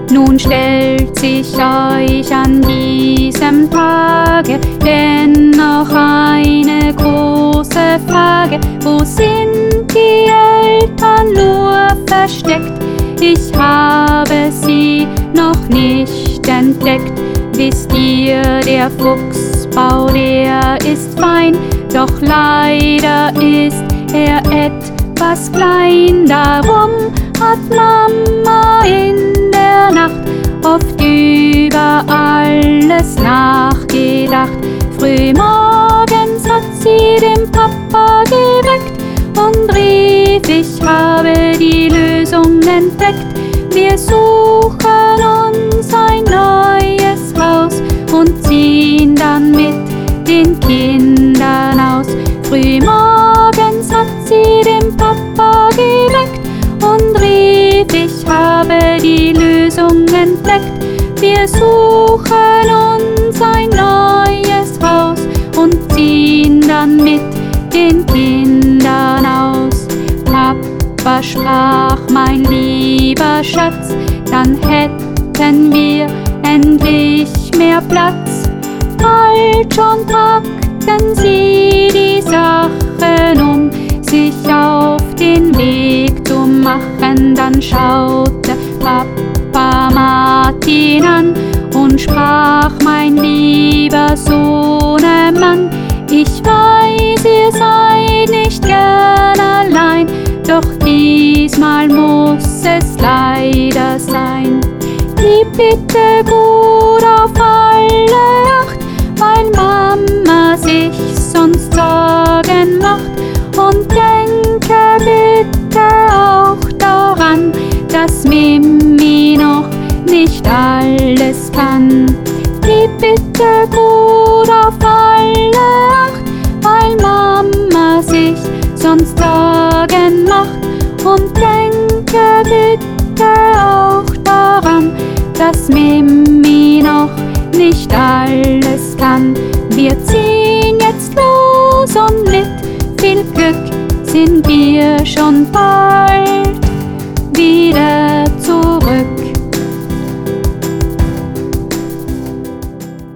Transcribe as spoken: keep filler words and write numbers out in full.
Nun stellt sich euch an diesem Tage dennoch eine große Frage: Wo sind die Eltern nur versteckt? Ich habe sie noch nicht entdeckt. Wisst ihr, der Fuchsbau, der ist fein, doch leider ist er etwas klein. Darum hat Mama in der Nacht oft über alles nachgedacht. Frühmorgens hat sie den Papa geweckt und rief: Ich habe die Lösung entdeckt. Wir suchen uns ein neues Haus und ziehen dann mit den Kindern aus. Frühmorgens hat sie den Papa geweckt und rief: Ich habe die Lösung entdeckt. Wir suchen uns ein neues Haus und ziehen dann mit den Kindern aus. Papa sprach: Mein lieber Schatz, dann hätten wir endlich mehr Platz. Bald schon packten sie die Sachen, um sich auf den Weg zu machen. Dann schaute Papa Martin an und sprach: Mein lieber Sohnemann, ich weiß, ihr seid nicht gern allein, doch diesmal muss es leider sein. Gib bitte gut auf alle Acht, weil Mama sich sonst Sorgen macht. Und denke bitte auch daran, dass Mimi noch nicht alles kann. Gib bitte gut auf alle Acht, weil Mama sich sonst Sorgen macht. Und denke bitte auch daran, dass Mimi noch nicht alles kann. Wir ziehen jetzt los und mit viel Glück sind wir schon bald wieder zurück.